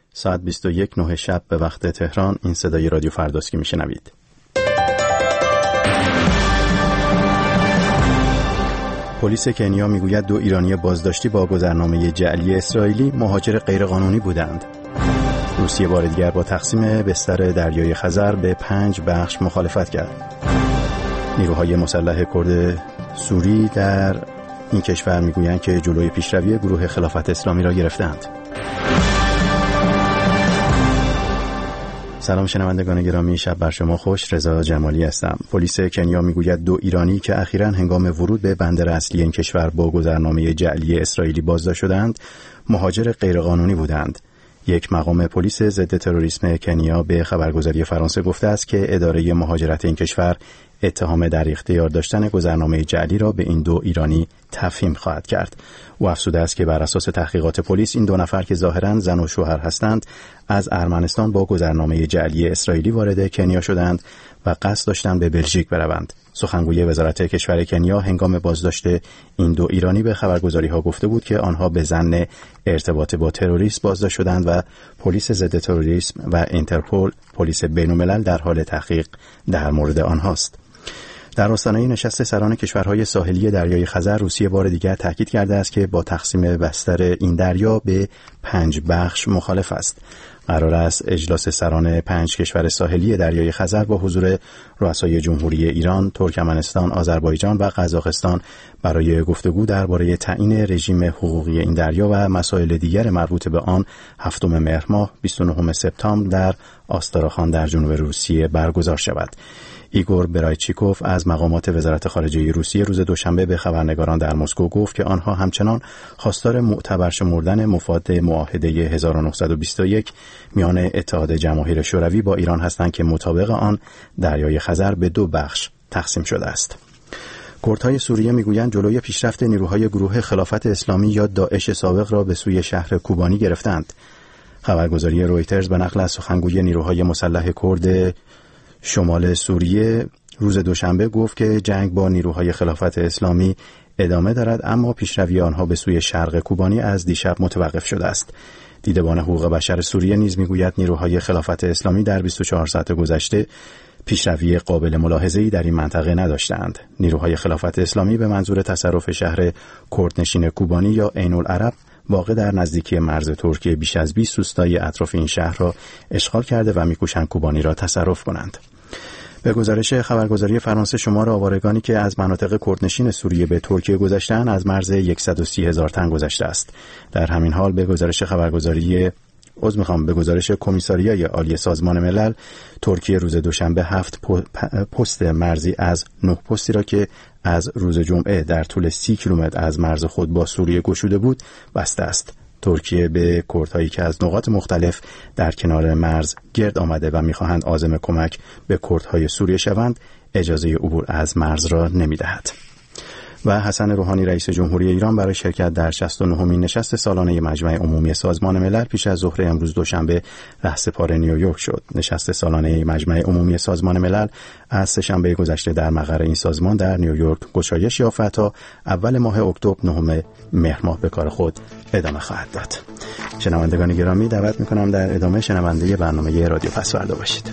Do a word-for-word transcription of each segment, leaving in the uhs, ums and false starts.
ساعت بیست و یک نه شب به وقت تهران. این صدای رادیو فردوس که میشنوید. پلیس کنیا میگوید دو ایرانی بازداشتی با گذرنامه جعلی اسرائیلی مهاجر غیرقانونی بودند. روسیه بار دیگر با تقسیم بستر دریای خزر به پنج بخش مخالفت کرد. نیروهای مسلح کرد سوری در این کشور میگویند که جلوی پیشروی گروه خلافت اسلامی را گرفتند. سلام شنوندگان گرامی، شب بر شما خوش. رضا جمالی هستم. پلیس کنیا میگوید دو ایرانی که اخیراً هنگام ورود به بندر اصلی این کشور با گذرنامه جعلی اسرائیلی بازداشت شدند، مهاجر غیرقانونی بودند. یک مقام پلیس ضد تروریسم کنیا به خبرگزاری فرانسه گفته است که اداره مهاجرت این کشور اتهام در اختیار داشتن گذرنامه جعلی را به این دو ایرانی تفهیم خواهد کرد. او افزوده است که بر اساس تحقیقات پلیس این دو نفر که ظاهراً زن و شوهر هستند از ارمنستان با گذرنامه جعلی اسرائیلی وارد کنیا شدند و قصد داشتند به بلژیک بروند. سخنگوی وزارت کشور کنیا هنگام بازداشت این دو ایرانی به خبرگزاری‌ها گفته بود که آنها به ظن ارتباط با تروریسم بازداشت شدند و پلیس ضد تروریسم و اینترپل، پلیس بین‌الملل، در حال تحقیق در مورد آنهاست. در آستانه نشست سران کشورهای ساحلی دریای خزر، روسیه بار دیگر تاکید کرده است که با تقسیم بستر این دریا به پنج بخش مخالف است. قرار است اجلاس سران پنج کشور ساحلی دریای خزر با حضور رؤسای جمهوری ایران، ترکمنستان، آذربایجان و قزاقستان برای گفتگو درباره تعیین رژیم حقوقی این دریا و مسائل دیگر مربوط به آن هفتم مهر ماه بیست و نهم سپتامبر در آستاراخان در جنوب روسیه برگزار شود. ایگور برایچیکوف از مقامات وزارت خارجه روسیه روز دوشنبه به خبرنگاران در مسکو گفت که آنها همچنان خواستار معتبر شمردن مفاد معاهده هزار و نهصد و بیست و یک میان اتحاد جماهیر شوروی با ایران هستند که مطابق آن دریای خزر به دو بخش تقسیم شده است. کردهای سوریه میگویند جلوی پیشرفت نیروهای گروه خلافت اسلامی یا داعش سابق را به سوی شهر کوبانی گرفتند. خبرگزاری رویترز به نقل از سخنگوی نیروهای مسلح کرد شمال سوریه روز دوشنبه گفت که جنگ با نیروهای خلافت اسلامی ادامه دارد، اما پیشروی آنها به سوی شرق کوبانی از دیشب متوقف شده است. دیدبان حقوق بشر سوریه نیز میگوید نیروهای خلافت اسلامی در بیست و چهار ساعت گذشته پیشروی قابل ملاحظه‌ای در این منطقه نداشتند. نیروهای خلافت اسلامی به منظور تصرف شهر کردنشین کوبانی یا عین العرب واقع در نزدیکی مرز ترکیه بیش از بیست روستای اطراف این شهر را اشغال کرده و می‌کوشند کوبانی را تصرف کنند. به گزارش خبرگزاری فرانسه، شمار آوارگانی که از مناطق کردنشین سوریه به ترکیه گذشتند از مرز صد و سی هزار تن گذشته است. در همین حال به گزارش خبرگزاری عذر میخوام به گزارش کمیساریای عالی سازمان ملل، ترکیه روز دوشنبه هفت پست مرزی از نه پستی را که از روز جمعه در طول سی کیلومتر از مرز خود با سوریه گشوده بود بسته است. ترکیه به کردهایی که از نقاط مختلف در کنار مرز گرد آمده و میخواهند عازم کمک به کردهای سوریه شوند اجازه عبور از مرز را نمیدهد. و حسن روحانی رئیس جمهوری ایران برای شرکت در شصت و نهمین نشست سالانه مجمع عمومی سازمان ملل پیش از ظهر امروز دوشنبه رهسپار نیویورک شد. نشست سالانه مجمع عمومی سازمان ملل از سه‌شنبه گذشته در مقر این سازمان در نیویورک گشایش یافت تا اول ماه اکتبر نهم مهر ماه به کار خود ادامه خواهد داد. شنوندگان گرامی، دعوت می‌کنم در ادامه شنونده برنامه رادیو پسوردا باشید.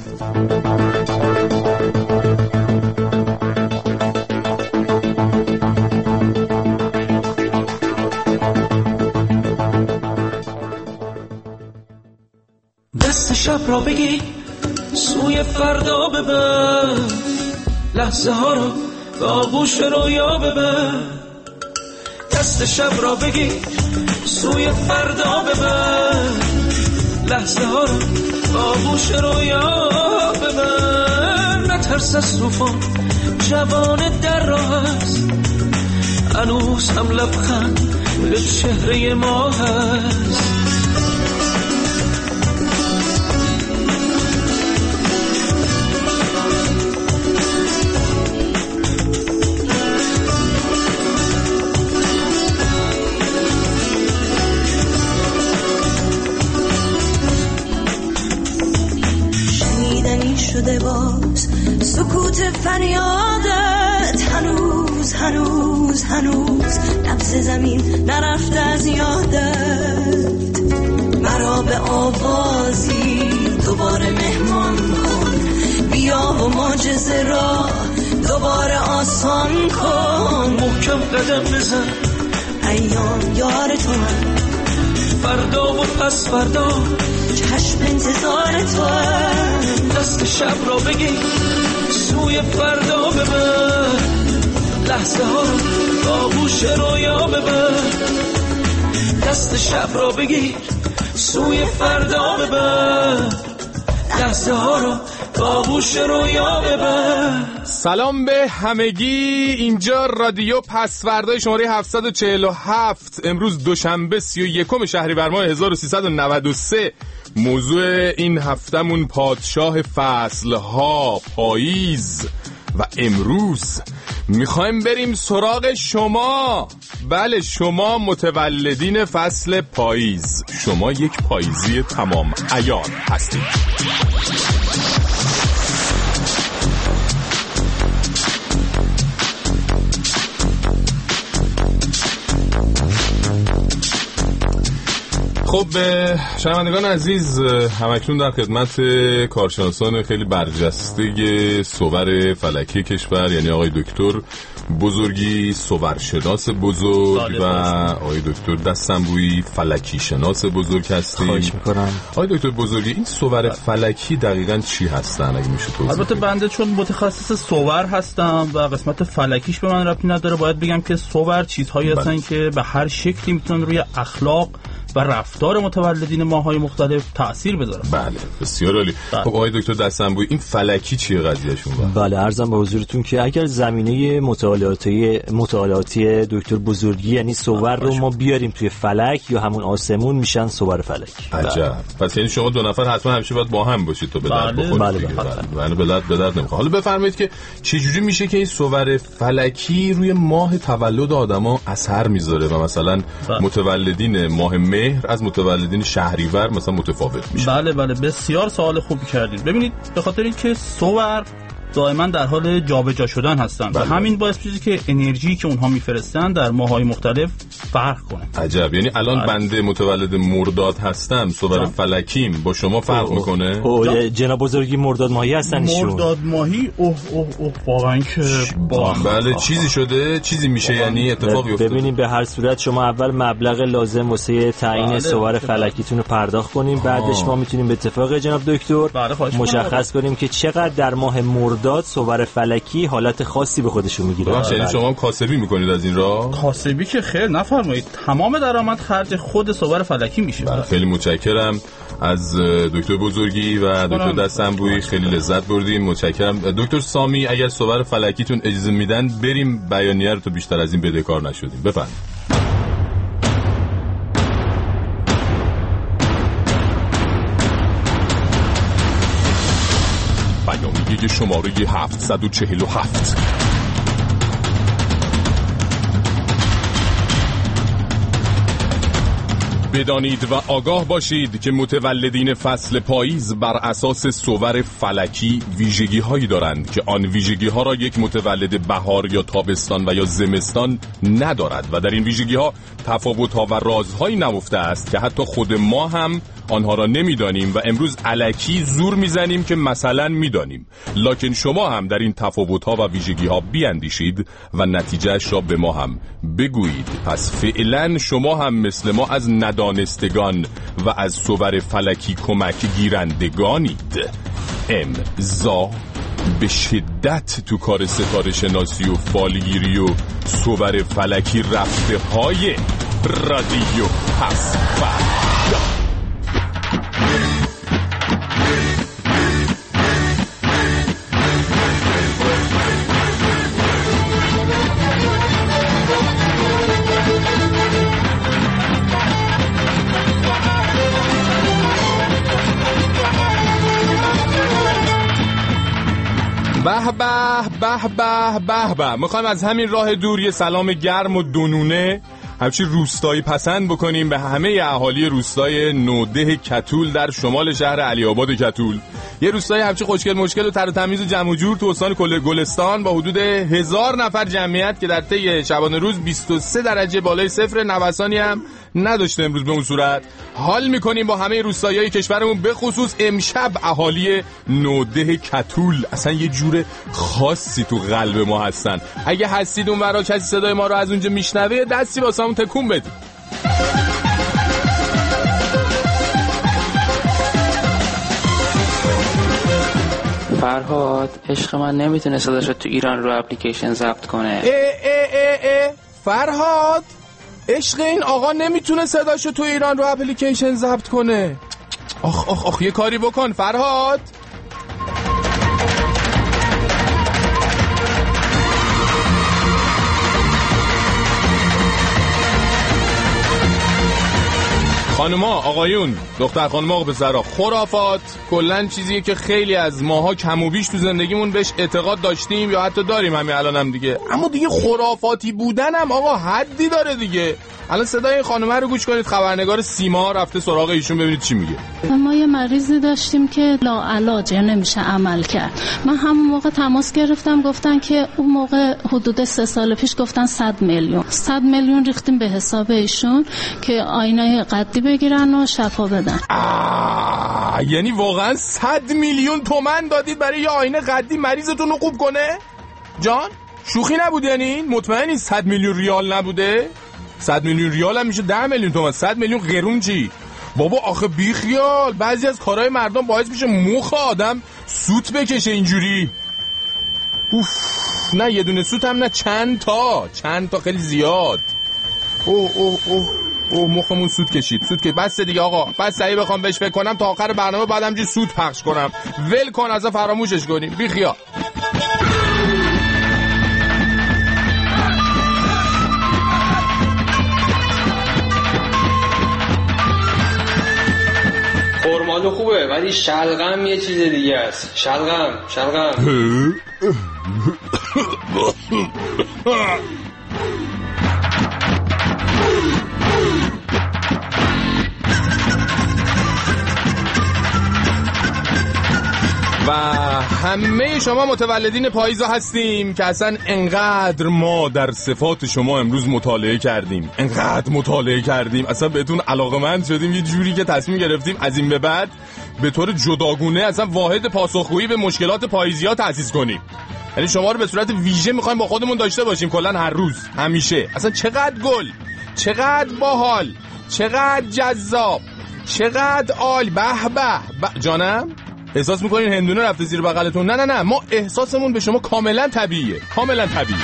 دست شب را بگی سوی فردا ببر، لحظه ها رو به آغوش رویا ببر. دست شب را بگی سوی فردا ببر، لحظه ها رو به آغوش رویا ببر. نترس از طوفان، جوان در راه است، هنوز هم لبخند به چهره ما هست. شده باز سکوت فریادت، هنوز هنوز هنوز نبض زمین نرفته از یادت. مرا به آوازی دوباره مهمان کن، بیا و معجزه را دوباره آسان کن. محکم قدم بزن، ایام یار تو هم، فردا و پس فردا چشم انتظار تو هم. دست شب را بگیر سوی فردا ببر، لحظه ها رو با گوش رویا ببر. دست شب را بگیر سوی فردا ببر، لحظه ها رو با گوش رویا ببر. سلام به همگی، اینجا رادیو پسوردای شماره هفتصد و چهل و هفت. امروز دوشنبه سی و یکم شهریور ماه هزار و سیصد و نود و سه. موضوع این هفتمون پادشاه فصلها، پاییز. و امروز میخوایم بریم سراغ شما. بله، شما متولدین فصل پاییز، شما یک پاییزی تمام عیار هستید. خب شنوندگان عزیز، همکنون در خدمت کارشناسان خیلی برجسته صور فلکی کشور، یعنی آقای دکتر بزرگی صورشناس بزرگ و آقای دکتر دستنبویی فلکی شناس بزرگ هستیم. خواهش میکنم. آقای دکتر بزرگی، این صور فلکی دقیقاً چی هستن اگه میشه توضیح؟ البته بنده چون متخصص صور هستم و قسمت فلکیش به من ربطی نداره، باید بگم که صور چیزهایی هستن که به هر شکلی میتونن روی اخلاق و رفتار متولدین ماه‌های مختلف تأثیر بذارن. بله، بسیار عالی. خب آقای دکتر دستنبویی، این فلکی چیه قضیهشون؟ بله، عرضم به حضورتون که اگر زمینه مطالعاتی مطالعاتی دکتر بزرگی یعنی صور رو ما بیاریم توی فلک یا همون آسمون، میشن صور فلک. عجب. پس یعنی شما دو نفر حتما همیشه باید با هم باشید تو به درد بخورید. بله بله بله. به درد به درد نمیخواد. حالا بفرمایید که چه جوری میشه که این صور فلکی روی ماه تولد آدما اثر میذاره و مثلا بله. متولدین ماه مهر از متولدین شهریور مثلا متفاوت میشه؟ بله بله، بسیار سوال خوبی کردید. ببینید، به خاطر اینکه صور دائما در حال جابجا شدن هستن بله. و همین باعث میشه که انرژی که اونها میفرستن در ماه‌های مختلف فرق کنه. عجب. یعنی الان بله. بنده متولد مرداد هستم، صور فلکیم با شما فرق اوه میکنه؟ اوه جناب بزرگی مرداد ماهی هستن ایشون. مرداد ماهی اوه اوه اوه واقعا که بله چیزی شده، چیزی میشه، یعنی اتفاقی افتاده. ببینید، به هر صورت شما اول مبلغ لازم واسه تعیین بله. صور فلکیتون رو پرداخت کنیم، بعدش ما میتونیم به اتفاق جناب دکتر بله مشخص کنیم که چقدر در ماه مرداد صور فلکی حالت خاصی به خودشون میگیره. باشه، یعنی شما هم کاسبی میکنید از این راه؟ کاسبی که خیر نفرمایید، تمام درآمد خرج خود صور فلکی میشه. بله، خیلی متشکرم از دکتر بزرگی و دکتر دستنبویی، خیلی لذت بردیم. متشکرم. دکتر سامی، اگر صور فلکیتون اجازه میدن بریم بیانیه رو، تو بیشتر از این بدهکار نشدیم. بفرمایید. بیانیه شماره هفتصد و چهل و هفت. بدانید و آگاه باشید که متولدین فصل پاییز بر اساس صور فلکی ویژگی هایی دارند که آن ویژگی ها را یک متولد بهار یا تابستان و یا زمستان ندارد و در این ویژگی ها تفاوت ها و رازهایی نهفته است که حتی خود ما هم آنها را نمیدانیم و امروز الکی زور میزنیم که مثلا میدانیم. لکن شما هم در این تفاوت‌ها و ویژگی‌ها بیاندیشید و نتیجهش را به ما هم بگویید. پس فعلا شما هم مثل ما از ندانستگان و از صور فلکی کمک گیرندگانید. امضا به شدت تو کار ستاره شناسی و فالگیری و صور فلکی رفته های رادیو پسوردا. به به به به به به. میخوایم از همین راه دور یه سلام گرم و دونونه همچی روستایی پسند بکنیم به همه اهالی روستای نوده کتول در شمال شهر علی آباد کتول یه روستای همچین خوشگل مشکل و تر و تمیز و جمع و جور تو استان گلستان با حدود هزار نفر جمعیت که در طی شبانه روز بیست و سه درجه بالای صفر نوسانی هم نداشته امروز به اون صورت حال میکنیم با همه روستایی‌های کشورمون، به خصوص امشب اهالی نوده کتول اصلا یه جور خاصی تو قلب ما هستن. اگه هستید اون ورا کسی صدای ما رو از اونجا میشنوه دستی واسمون تکون بدید. فرهاد عشق من نمیتونه صداشو تو ایران رو اپلیکیشن ضبط کنه. ای ای ای ای فرهاد عشق این آقا نمیتونه صداشو تو ایران رو اپلیکیشن ضبط کنه. آخ آخ آخ یه کاری بکن فرهاد. خانوما آقایون دختر خانوما آقا پسرا، خرافات کلن چیزیه که خیلی از ماها کم و بیش تو زندگیمون بهش اعتقاد داشتیم یا حتی داریم همین الان هم دیگه، اما دیگه خرافاتی بودن هم آقا حدی داره دیگه. الان صدای این خانومه رو گوش کنید، خبرنگار سیما رفته سراغ ایشون ببینید چی میگه. ما یه مریضی داشتیم که لاعلاجه نمیشه عمل کرد. من همون موقع تماس گرفتم، گفتن که اون موقع حدود سه سال پیش گفتن صد میلیون صد میلیون ریختیم به حساب ایشون که آینه قدی بگیرن و شفا بدن. آه، یعنی واقعا صد میلیون تومن دادید برای یه آینه قدی مریضتون رو خوب کنه؟ جان شوخی نبود یعنی؟ مطمئنی صد میلیون ریال نبوده؟ صد میلیون ریال هم میشه ده میلیون تومان. صد میلیون قرون چی؟ بابا آخه بیخیال، بعضی از کارهای مردم باعث میشه مخ آدم سوت بکشه اینجوری. اوف، نه یه دونه سوت هم نه، چند تا چند تا خیلی زیاد. اوه اوه اوه اوه مخمون سوت کشید سوت که بس دیگه آقا، بس اگه بخوام بهش فکر کنم تا آخر برنامه بعد همینجوری سوت پخش کنم. ول کن اصلا فراموشش کنیم، بیخیال. خرمالو خوبه ولی شلغم یه چیز دیگه است. شلغم شلغم و همه شما متولدین پاییزا هستیم که اصلا انقدر ما در صفات شما امروز مطالعه کردیم، انقدر مطالعه کردیم اصلا بهتون علاقه‌مند شدیم، یه جوری که تصمیم گرفتیم از این به بعد به طور جداگونه اصلا واحد پاسخگویی به مشکلات پاییزی‌ها تأسیس کنیم. یعنی شما رو به صورت ویژه می‌خوایم با خودمون داشته باشیم کلاً هر روز همیشه. اصلا چقدر گل، چقدر باحال، چقدر جذاب، چقدر عالی. به به جانم احساس میکنین هندونه رفته زیر بغلتون؟ نه نه نه، ما احساسمون به شما کاملا طبیعیه، کاملا طبیعیه.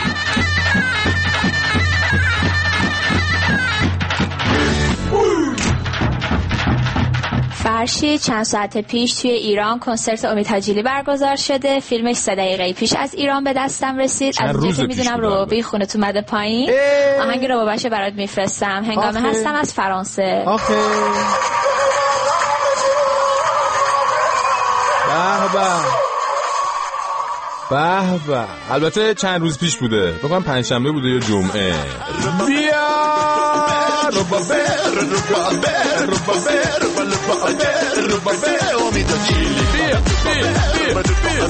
فرشی چند ساعت پیش توی ایران کنسرت امید حاجیلی برگزار شده. فیلمش سه دقیقه پیش از ایران به دستم رسید. از اونجا که میدونم روبابی خونه تو مده پایین، آهنگ روبابیشو برات میفرستم. هنگامه آخه. هستم از فرانسه. آخه به به به. البته چند روز پیش بوده، بگم پنجشنبه بوده یا جمعه. بیا روبابه روبابه روبابه روبابه روبابه امید حاجیلی. بیا بیا بیا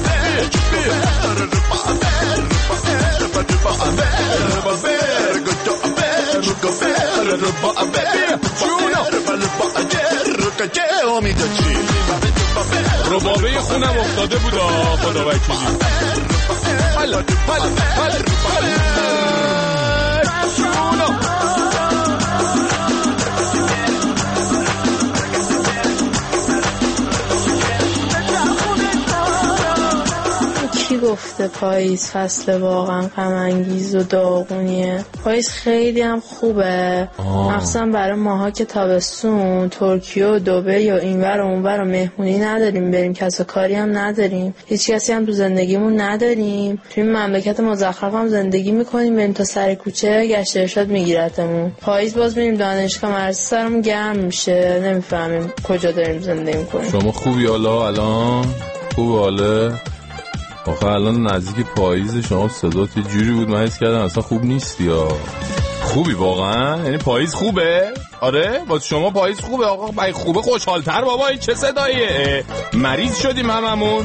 روبابه خونم افتاده بود خدا وکیلی. حالا حالا حالا کی گفته پاییز فصل واقعا غم انگیز و داغونیه؟ پاییز خیلی هم خوبه، مخصوصا برای ماها که تابستون ترکیه و دبی و اینور و اونور و مهمونی نداریم بریم، کسب کاری هم نداریم، هیچ کسی هم تو زندگیمون نداریم، توی مملکت مزخرف هم زندگی میکنیم، بریم تا سر کوچه گشت ارشاد میگیرتمون. پاییز باز بریم دانشگاه مرسی سرمون گرم میشه، نمیفهمیم کجا داریم زندگی میکنیم. شما خوبی حالا الان؟ خوبه حالا؟ آخه الان نزدیک پاییز، شما صدات یه جوری بود من حس کردم اصلا خوب نیستی. یا خوبی واقعا؟ یعنی پاییز خوبه؟ آره واسه شما پاییز خوبه آقا. بای خوبه خوشحال‌تر بابا. این چه صداییه؟ مریض شدیم هممون.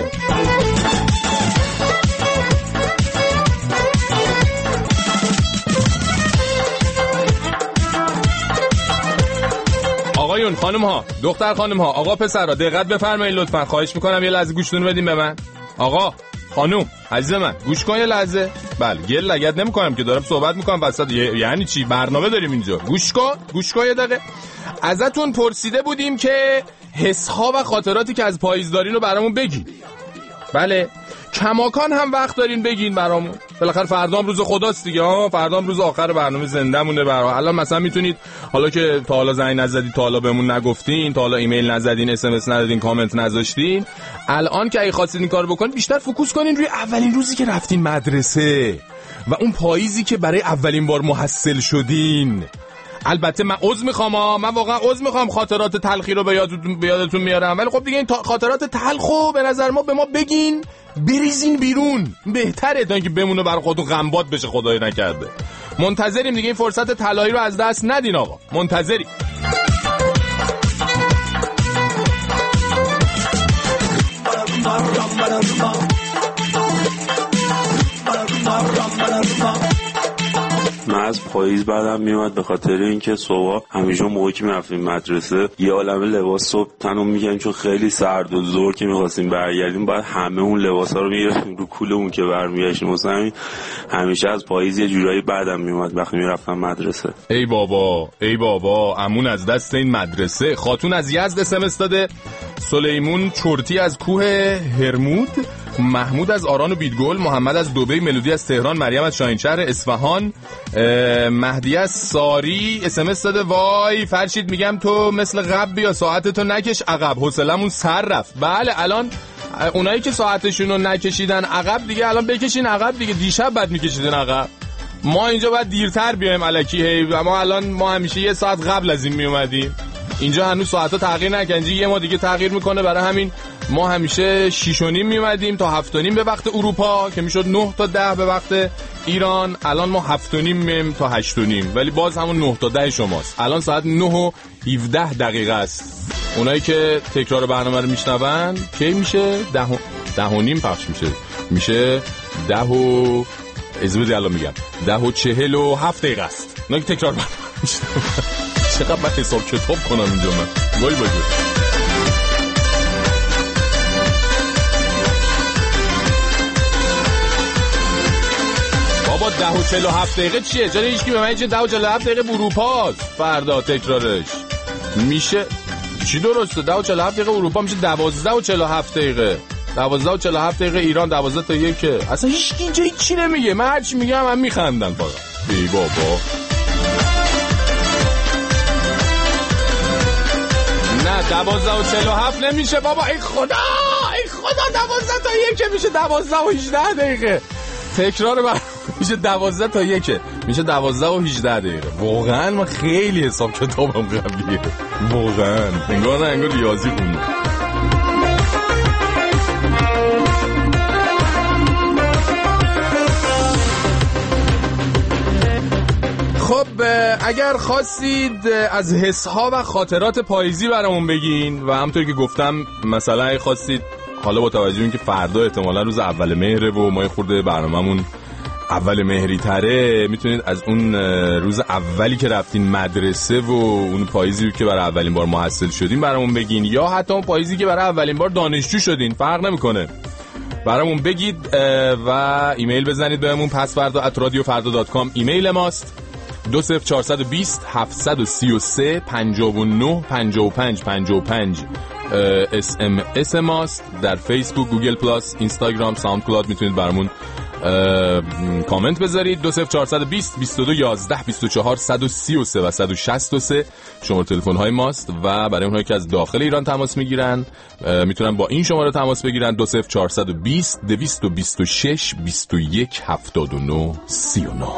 آقایون خانم ها دختر خانم ها آقا پسرها دقت بفرمایید لطفا. خواهش میکنم یه لحظه گوشتون بدین به من. آقا خانم عزیز من گوش کن یه لحظه. بله گل لگد نمیکنم که دارم صحبت میکنم وسط. یعنی چی؟ برنامه داریم اینجا. گوش کن گوش کن یه دقیقه. ازتون پرسیده بودیم که حس ها و خاطراتی که از پاییز دارین رو برامون بگین. بله کماکان هم وقت دارین بگین برامون. بالاخره فردا هم روز خداست دیگه ها. فردا هم روز آخر برنامه زنده مونه برا. الان مثلا میتونید حالا که تا حالا زنگ نزدید تا حالا بهمون نگفتین تا حالا ایمیل نزدین اس ام اس ندادین کامنت نذاشتین الان که اگه خواستید این کارو بکنید بیشتر فوکوس کنین روی اولین روزی که رفتین مدرسه و اون پاییزی که برای اولین بار محصل شدین. البته من عذر میخوام ها من واقعا عذر میخوام خاطرات تلخی رو به یادتون به یادتون میارم ولی خب دیگه این خاطرات تلخو به نظر ما به ما بگین بریزین بیرون بهتره تا اینکه بمونه برای خودتون غمباد بشه خدای نکرده. منتظریم دیگه این فرصت طلایی رو از دست ندین آقا. منتظریم. من از پاییز بعدم میومد به خاطر اینکه صبح همیشه موقعی که میرفتیم مدرسه یه عالمه لباس صبح تنم میگن چون خیلی سرد و زور که می‌خواستیم برگردیم بعد همه اون لباسا رو میگرفتیم رو کولمون که برمیگشتیم. مثلا همیشه از پاییز یه جورایی بعدم میومد وقتی میرفتم مدرسه. ای بابا ای بابا عمون از دست این مدرسه. خاتون از یزد اس ام اس داده. سلیمون چرتی از کوه هرمود. محمود از آران و بیدگل. محمد از دبی. ملودی از تهران. مریم از شاهینشهر اصفهان. مهدی از ساری اس ام اس داده. وای فرشید میگم تو مثل قبل بیا ساعتتو نکش عقب حوصلمون سر رفت. بله الان اونایی که ساعتشونو نکشیدن عقب دیگه الان بکشین عقب دیگه. دیشب بعد میکشیدن عقب. ما اینجا باید دیرتر بیایم الکی هی و ما الان ما همیشه یه ساعت قبل از این میومدیم. اینجا هنوز ساعت‌ها تغییر نکنه. یه ما دیگه تغییر میکنه برای همین ما همیشه شیش و نیم میومدیم تا هفت و نیم به وقت اروپا که میشد نه تا ده به وقت ایران. الان ما هفت و نیم میم تا هشت و نیم ولی باز همون نه تا ده شماست. الان ساعت نه و هفده دقیقه است. اونایی که تکرار برنامه رو میشنون کی میشه؟ ده و, ده و نیم پخش میشه. میشه ده و ازمودی الان میگم ده و چهل و هفت دقیقه است. اونایی که تکرار برنامه میشنون چقدر من حساب کتاب کنم اینجا من وای وای بابا ده و چهل و هفت دقیقه چیه؟ چرا هیچکی به من چه ده و چهل و هفت دقیقه اروپاست. فردا تکرارش میشه چی درسته؟ ده و چهل و هفت دقیقه اروپا میشه دوازده و چهل و هفت دقیقه. دوازده و چهل و هفت دقیقه ایران. دوازده تا یک. اصلا هیچکی اینجا هیچی نمیگه. من هرچی میگم من میخندن فقط. ای بابا نه دوازده و چهل و هفت نمیشه بابا. ای خدا ای خدا دوازده تا یکه میشه دوازده و هجده دقیقه. تکرار بر میشه دوازده تا یکه میشه دوازده و هجده دقیقه. واقعا من خیلی حساب کتابم قبلیه واقعا. انگار نه انگار ریاضی خوندم. خب اگر خواستید از حسها و خاطرات پاییزی برامون بگین و همونطور که گفتم مثلا اگه خواستید حالا با توجه به اینکه فردا احتمالا روز اول مهره و ما خورده برنامه‌مون اول مهری تره میتونید از اون روز اولی که رفتین مدرسه و اون پاییزی که برای اولین بار محصل شدین برامون بگین یا حتی اون پاییزی که برای اولین بار دانشجو شدین فرق نمیکنه برامون بگید و ایمیل بزنید بهمون پسوردا ات رادیو فردا دات کام ایمیل ماست. دو صفر چهارصد و بیست هفتصد و سی و سه پنجاه و نه پنجاه و پنج پنجاه و پنج اس ام اس ماست. در فیسبوک، گوگل پلاس، اینستاگرام، ساوند کلاود میتونید برامون کامنت بذارید. دو صفر چهارصد و بیست بیست و دو یازده بیست و چهار صد و سی و سه و صد و شصت و سه شماره تلفن های ماست و برای اونهایی که از داخل ایران تماس میگیرن میتونن با این شماره تماس بگیرن. دو صفر چهارصد و بیست دویست و بیست و شش بیست و یک هفتاد و نه سی و نه.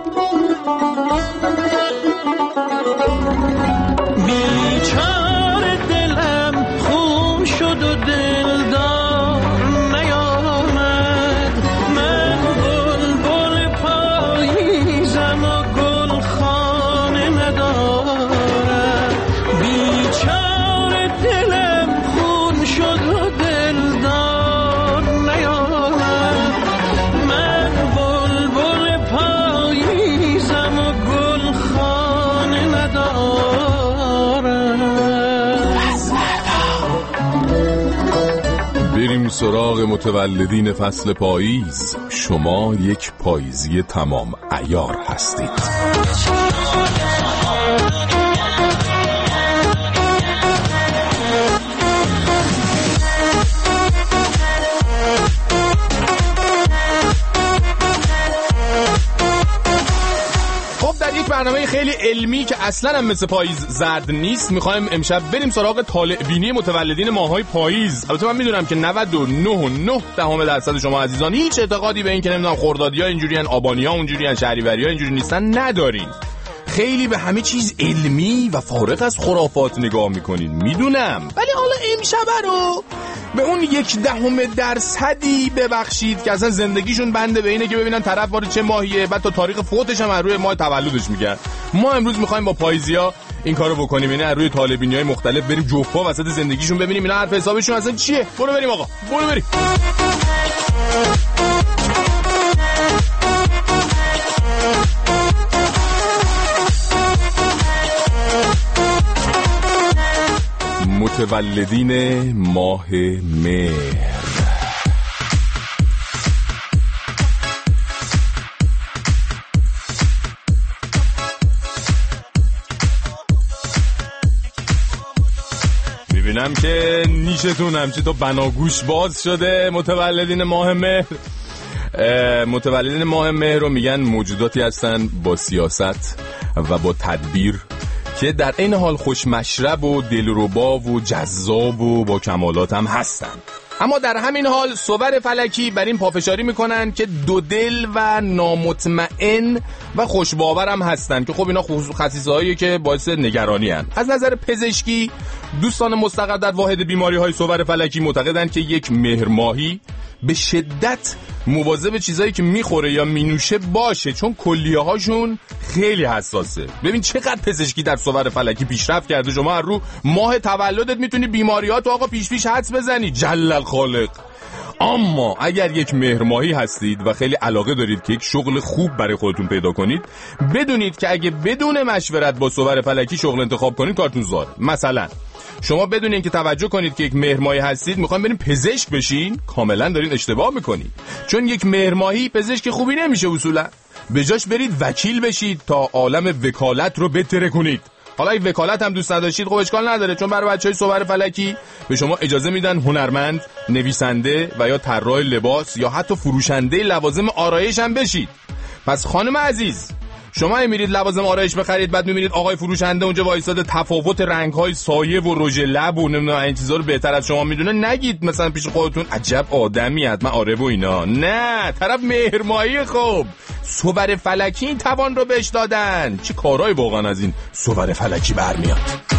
بیچاره دلم خون شد و دلدار نیامد. من بلبل پاییزم و گل خانه ندارم. بریم سراغ متولدین فصل پاییز. شما یک پاییزی تمام عیار هستید. برنامه خیلی علمی که اصلا هم مثل پاییز زرد نیست میخوایم امشب بریم سراغ طالع بینی متولدین ماهای پاییز. البته من میدونم که نود و نه و نه دهم درصد شما عزیزان هیچ اعتقادی به این که نمیدونم خردادی‌ها اینجوریان، آبانی‌ها اونجوریان، شهریوری‌ها اینجوری نیستن ندارین. خیلی به همه چیز علمی و فارغ از خرافات نگاه میکنین میدونم، ولی حالا امشب رو به اون یک دهم درصدی ببخشید که اصلا زندگیشون بنده به اینه که ببینن طرف وارد چه ماهیه، بعد تا تاریخ فوتش هم روی ماه تولدش میگن. ما امروز میخوایم با پاییزیا این کارو بکنیم، یعنی روی طالبینی‌های مختلف بریم جوفا وسط زندگیشون ببینیم اینا حرف حسابشون اصلا چیه. برو بریم آقا، برو بریم. متولدین ماه مهر. میبینم که نیشتون همچی تو بناگوش باز شده. متولدین ماه مهر، متولدین ماه مهر رو میگن موجوداتی هستن با سیاست و با تدبیر که در این حال خوش مشرب و دلربا و جذاب و با کمالات هم هستن. اما در همین حال صور فلکی بر این پافشاری میکنن که دو دل و نامطمئن و خوشباور هم هستن که خب اینا خصیصه هایی که باعث نگرانی هن. از نظر پزشکی دوستان مستقر در واحد بیماری های صور فلکی معتقدن که یک مهر ماهی به شدت مواظب چیزایی که میخوره یا مینوشه باشه، چون کلیه هاشون خیلی حساسه. ببین چقدر پزشکی در صور فلکی پیشرفت کرده. شما هر رو ماه تولدت میتونی بیماریات آقا پیش پیش حدس بزنی. جل الخالق. اما اگر یک مهر ماهی هستید و خیلی علاقه دارید که یک شغل خوب برای خودتون پیدا کنید، بدونید که اگه بدون مشورت با صور فلکی شغل انتخاب کنید کارتون زاره. مثلا شما بدونین که توجه کنید که یک مهر ماهی هستید میخواین برین پزشک بشین، کاملا دارین اشتباه میکنید. چون یک مهر ماهی پزشک خوبی نمیشه اصولا. به جاش برید وکیل بشید تا عالم وکالت رو بتره کنید. حالا این وکالت هم دوست نداشتید خب اشکال نداره، چون برای بچهای صور فلکی به شما اجازه میدن هنرمند، نویسنده و یا طراح لباس یا حتی فروشنده لوازم آرایش هم بشید. پس خانم عزیز، شما میرید لوازم آرایش بخرید، بعد میبینید آقای فروشنده اونجا وایساده تفاوت رنگ‌های سایه و رژ لب و نمیدونم این چیزا رو بهتر از شما میدونه، نگید مثلا پیش خودتون عجب آدمی حتما آره و اینا. نه، طرف مهرمایی. خب صور فلکی این توان رو بهش دادن. چه کارهای واقعا از این صور فلکی برمیاد.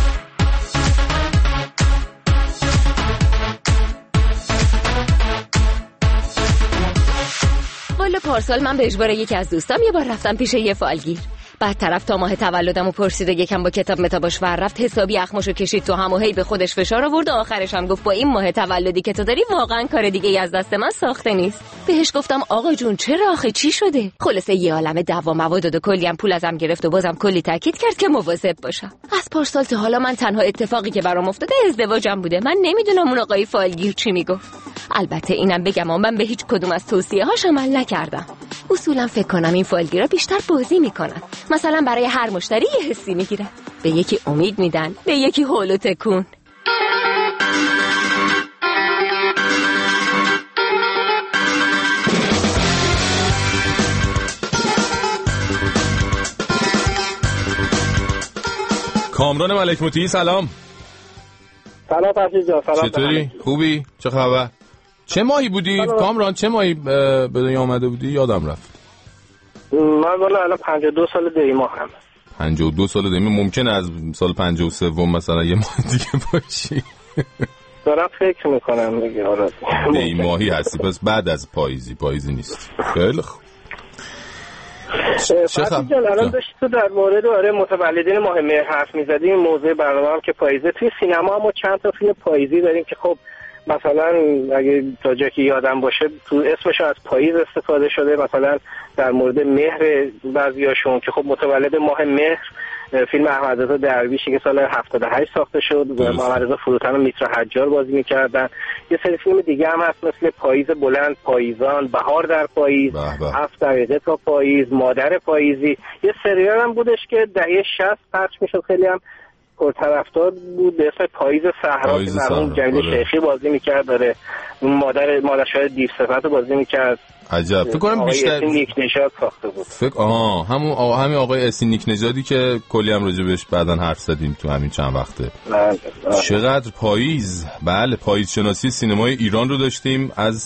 والا پارسال من به اجبار یکی از دوستام یه بار رفتم پیش یه فالگیر. بعد طرف تا ماه تولدمو پرسید و یکم با کتاب متاباش ور رفت، حسابی اخماشو کشید تو هم و هی به خودش فشار آورد و آخرش هم گفت با این ماه تولدی که تو داری واقعا کار دیگه ای از دست من ساخته نیست. بهش گفتم آقا جون چرا آخه چی شده؟ خلاصه یه عالمه دعوا مواد و کلی هم پول ازم گرفت و بازم کلی تاکید کرد که مواظب باشم. از پارسال تا حالا من تنها اتفاقی که برام افتاده ازدواجم بوده. من نمیدونم اون آقای فالگیر چی میگفت. البته اینم بگم من به هیچ کدوم از توصیه‌هاش عمل نکردم. اصولا فکر کنم این فالگیرا بیشتر بازی میکنن. مثلا برای هر مشتری یه حسی میگیرن. به یکی امید میدن، به یکی هول و تکون. کامران ملک مطیعی سلام. سلام فرشید جان. سلام. چطوری؟ خوبی؟ چه خبر؟ چه ماهی بودی؟ سلام. کامران چه ماهی به دنیا آمده بودی؟ یادم رفت. من والا الان پنجاه و دو سال دی ماه هم. پنجاه و دو سال دی ماه. ممکنه از سال پنجاه و سه مثلا یه ماه دیگه باشی. دارم فکر میکنم دیگه. آره دی ماهی هستی، پس بعد از پاییزی. پاییزی نیست. خیلی خوب. چه خبر جان؟ الان داشتی تو در مورد آره متولدین ماه مهر حرف می‌زدی. این موضوع برنامه هم که پاییزه، توی سینما هم ما چند تا فیلم پاییزی داریم که خب مثلا اگه تا جایی که یادم باشه تو اسمش از پاییز استفاده شده. مثلا در مورد مهر بعضیاشون که خب متولد ماه مهر فیلم احمدرضا درویشی که سال هفتاد و هشت ساخته شد، محمد رضا فروتن و میترا حجار بازی میکردن. یه سری فیلم دیگه هم هست مثل پاییز بلند، پاییزان، بهار در پاییز، هفت دقیقه تا پاییز، مادر پاییزی. یه سریال هم بودش که دهه شصت پخش میشد، خیلی هم پرطرفدار بود، به اسم پاییز صحرا که مرحوم جلیل شیخی بازی میکرد. داره مادر مادر شاید دیو صفت بازی میکرد. عجب. فکر کنم بیشتر نیک نژاد ساخته بود. فکر آها همون آ... همین آقای اسین نیک نژادی که کلی هم راجع بهش بعدن حرف زدیم تو همین چند وقته. چقدر پاییز. بله، پاییز شناسی سینمای ایران رو داشتیم از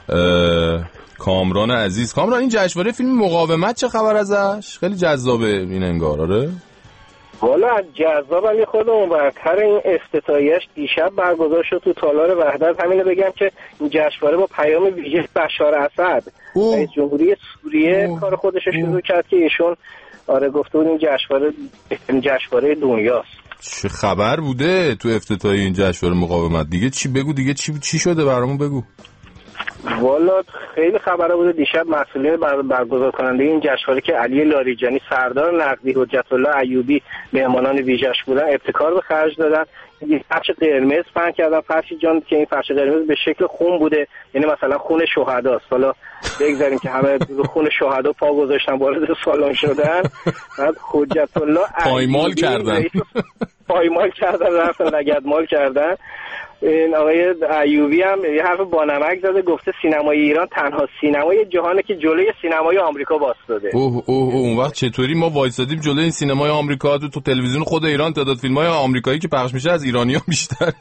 کامران عزیز. کامران، این جشنواره فیلم مقاومت چه خبر ازش؟ خیلی جذابه این انگار. آره والا جذابم. یه خود اونورتر این افتتاحیه‌اش دیشب برگزار شد تو تالار وحدت. همینو بگم که این جشنواره با پیام ویژه بشار اسد رئیس جمهوری سوریه اوه. کار خودش رو شروع کرد که ایشون آره گفته بود این جشنواره این جشنواره دنیاست. چه خبر بوده تو افتتاحیه این جشنواره مقاومت؟ دیگه چی بگو دیگه چی چی شده برامون بگو. والا خیلی خبره بوده. دیشب مسئولین بر برگزار کننده این جشنواره که علی لاریجانی، سردار نقدی، حجت الله ایوبی مهمانان ویژه‌اش بودن، ابتکار به خرج دادن. یه فرش قرمز پهن کردن، فرشی جان که این فرش قرمز به شکل خون بوده، یعنی مثلا خون شهداست. حالا بگذاریم که همه رو خون شهدا پا گذاشتن وارد سالن شدن. بعد حجت الله پایمال کردن پایمال کردن رفتن لگدمال کردن. این آقای ایوبی هم یه حرف بانمک زده، گفته سینمای ایران تنها سینمای جهانه که جلوی سینمای آمریکا وایساده. اوه اوه اون وقت چطوری ما وایسادیم جلوی این سینمای آمریکا؟ تو, تو تلویزیون خود ایران تعداد فیلم‌های آمریکایی که پخش میشه از ایرانی‌ها بیشتره.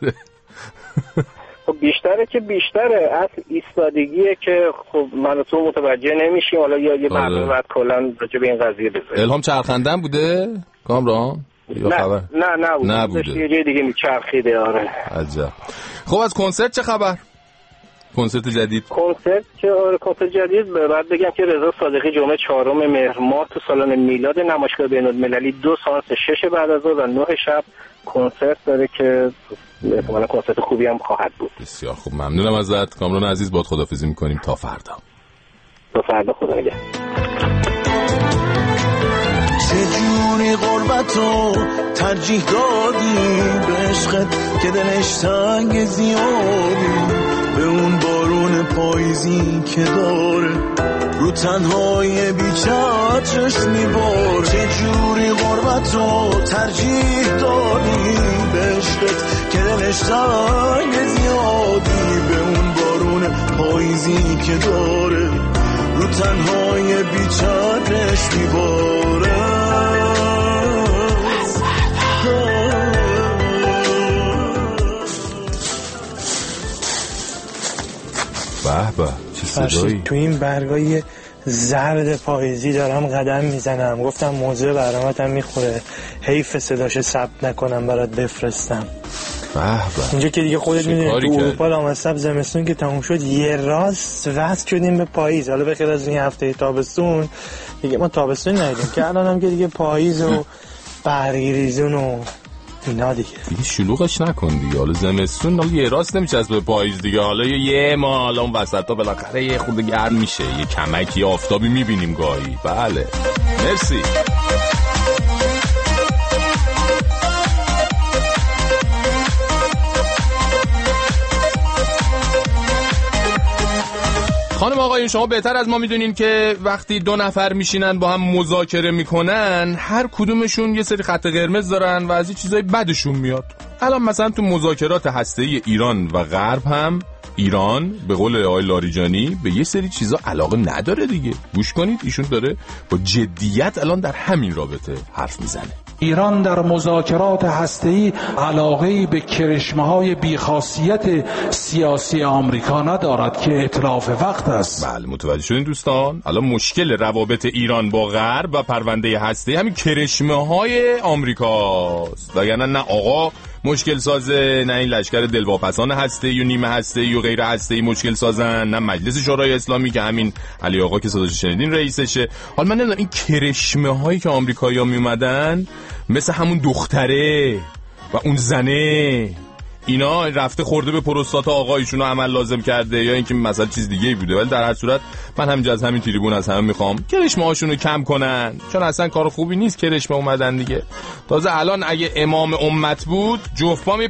خب بیشتره که بیشتره، اصل ایستادگیه که خب من و تو متوجه نمیشیم. حالا یا یه برنامه بعد کلا راجع به این قضیه بذاریم. الهام چرخندن بوده کامران؟ نه خبر؟ نه نبود. نبوده. یه جای دیگه میچرخیده. آره عجب. خب از کنسرت چه خبر؟ کنسرت جدید؟ کنسرت که آره کنسرت جدید بعد بگم که رضا صادقی جمعه چهارم مهر ماه تو سالن میلاد نمایشگاه بین‌المللی دو سانس شش بعد از ظهر و نه شب کنسرت داره که احتمالاً کنسرت خوبی هم خواهد بود. بسیار خوب، ممنونم ازت کامران عزیز. با خداحافظی می‌کنیم تا فردا. تا فردا، خدا نگهدار. چجوری غربتو ترجیح دادی به عشقت که دلش تنگ زیادی، به اون بارون پاییزی که داره رو تنهای بیچارش میباره. چجوری غربتو ترجیح دادی به عشقت که دلش تنگ زیادی، به اون بارون پاییزی که داره رو تنهای بیچارش میباره. به به چه صدایی. تو این برگای زرد پاییزی دارم قدم میزنم. گفتم موضوع برنامه‌ام میخوره، حیف صداشو ثبت نکنم برات بفرستم. به به اینجا که دیگه خودت میدونی تو اروپا لامصب زمستون که تموم شد یه راست وصل شدیم به پاییز. حالا بخیر از این هفته تابستون دیگه ما تابستون ندیدیم که الان هم که دیگه پاییز و برگریزون و اینا دیگه دیگه شلوغش نکن دیگه. حالا زمستون حالا یه راست نمیشه از به پاییز دیگه. حالا یه ما حالا اون وسطا بالاخره یه خورده گرم میشه، یه کمکی آفتابی میبینیم گاهی. بله مرسی. خانم آقایون، شما بهتر از ما میدونین که وقتی دو نفر میشینن با هم مذاکره میکنن هر کدومشون یه سری خط قرمز دارن و از این چیزای بدشون میاد. الان مثلا تو مذاکرات هسته‌ای ایران و غرب هم ایران به قول آقای لاریجانی به یه سری چیزا علاقه نداره دیگه. گوش کنید ایشون داره با جدیت الان در همین رابطه حرف میزنه. ایران در مذاکرات هسته‌ای علاقه‌ای به کرشمه‌های بی‌خاصیت سیاسی آمریکا ندارد که اتلاف وقت است. بله متوجه شدین دوستان؟ الان مشکل روابط ایران با غرب و پرونده هسته‌ای همین کرشمه‌های آمریکاست. وگرنه نه آقا مشکل سازه، نه این لشکر دلواپسان هسته‌ای و نیمه هسته‌ای و غیر هسته‌ای مشکل سازن، نه مجلس شورای اسلامی که همین علی آقا که صداش شنیدین رئیسشه. حالا من نمیدونم این کرشمه‌هایی که آمریکایی‌ها می اومدن مثل همون دختره و اون زنه اینا رفته خورده به پروستاتا آقایشون عمل لازم کرده یا اینکه مثلا چیز دیگه ای بوده. ولی در هر صورت من همینجا از همین تریبون از همه میخوام کرشمه هاشونو کم کنن، چون اصلا کار خوبی نیست کرشمه اومدن دیگه. تازه الان اگه امام امت بود جفت پام